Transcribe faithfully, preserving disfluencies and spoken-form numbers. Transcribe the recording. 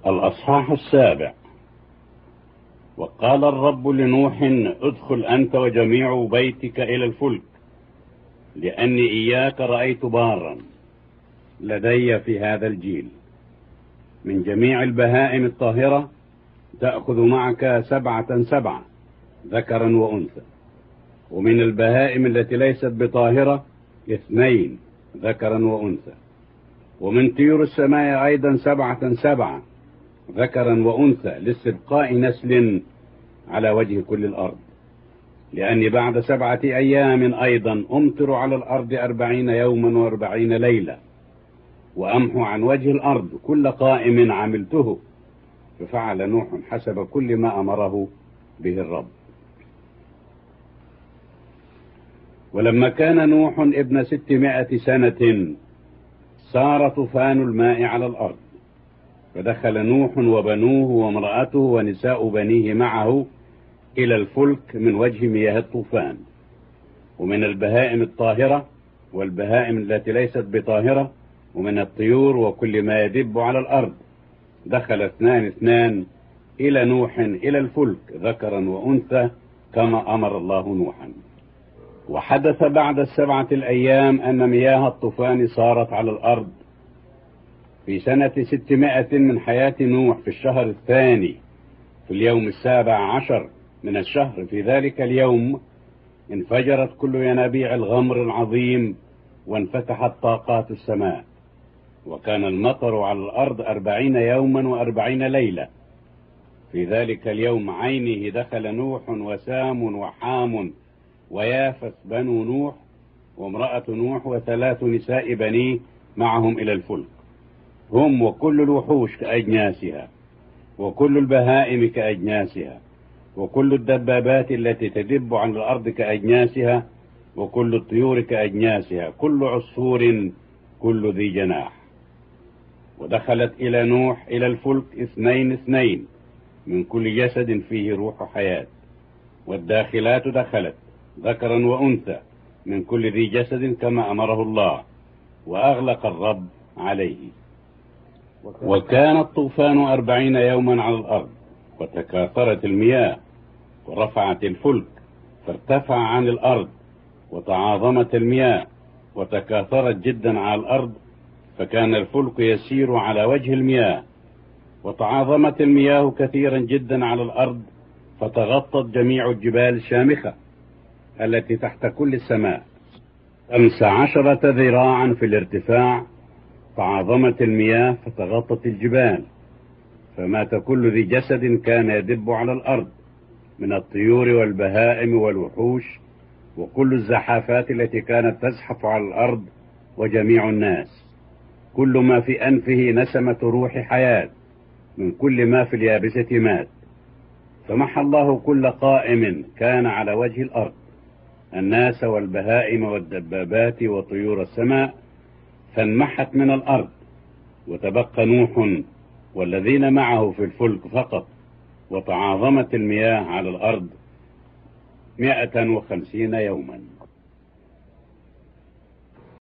الأصحاح السابع. وقال الرب لنوح: ادخل أنت وجميع بيتك إلى الفلك، لأني إياك رأيت بارا لدي في هذا الجيل. من جميع البهائم الطاهرة تأخذ معك سبعة سبعة ذكرا وأنثى، ومن البهائم التي ليست بطاهرة اثنين ذكرا وأنثى، ومن طيور السماء أيضا سبعة سبعة ذكرا وأنثى، لاستبقاء نسل على وجه كل الأرض. لأني بعد سبعة أيام أيضا أمطر على الأرض أربعين يوما وأربعين ليلة، وأمحو عن وجه الأرض كل قائم عملته. ففعل نوح حسب كل ما أمره به الرب. ولما كان نوح ابن ستمائة سنة صار طوفان الماء على الأرض، فدخل نوح وبنوه وامرأته ونساء بنيه معه إلى الفلك من وجه مياه الطوفان. ومن البهائم الطاهرة والبهائم التي ليست بطاهرة، ومن الطيور وكل ما يدب على الأرض، دخل اثنان اثنان إلى نوح إلى الفلك ذكرا وأنثى، كما أمر الله نوحا. وحدث بعد السبعة الأيام أن مياه الطوفان صارت على الأرض في سنة ستمائة من حياة نوح، في الشهر الثاني في اليوم السابع عشر من الشهر. في ذلك اليوم انفجرت كل ينابيع الغمر العظيم، وانفتحت طاقات السماء، وكان المطر على الأرض أربعين يوما وأربعين ليلة. في ذلك اليوم عينه دخل نوح وسام وحام ويافث بنو نوح وامرأة نوح وثلاث نساء بنيه معهم إلى الفلك، هم وكل الوحوش كأجناسها، وكل البهائم كأجناسها، وكل الدبابات التي تدب عن الأرض كأجناسها، وكل الطيور كأجناسها، كل عصفور، كل ذي جناح. ودخلت إلى نوح إلى الفلك اثنين اثنين من كل جسد فيه روح حياة، والداخلات دخلت ذكرا وأنثى من كل ذي جسد كما أمره الله، وأغلق الرب عليه. وكان الطوفان أربعين يوما على الأرض، وتكاثرت المياه ورفعت الفلك فارتفع عن الأرض، وتعاظمت المياه وتكاثرت جدا على الأرض، فكان الفلك يسير على وجه المياه. وتعاظمت المياه كثيرا جدا على الأرض، فتغطت جميع الجبال الشامخة التي تحت كل السماء خمس عشرة ذراعا في الارتفاع. تعاظمت المياه فتغطت الجبال، فمات كل ذي جسد كان يدب على الأرض من الطيور والبهائم والوحوش، وكل الزحافات التي كانت تزحف على الأرض، وجميع الناس. كل ما في أنفه نسمة روح حياة من كل ما في اليابسة مات. فمحى الله كل قائم كان على وجه الأرض، الناس والبهائم والدبابات وطيور السماء، فانمحت من الأرض، وتبقى نوح والذين معه في الفلك فقط. وتعاظمت المياه على الأرض مائة وخمسين يوما.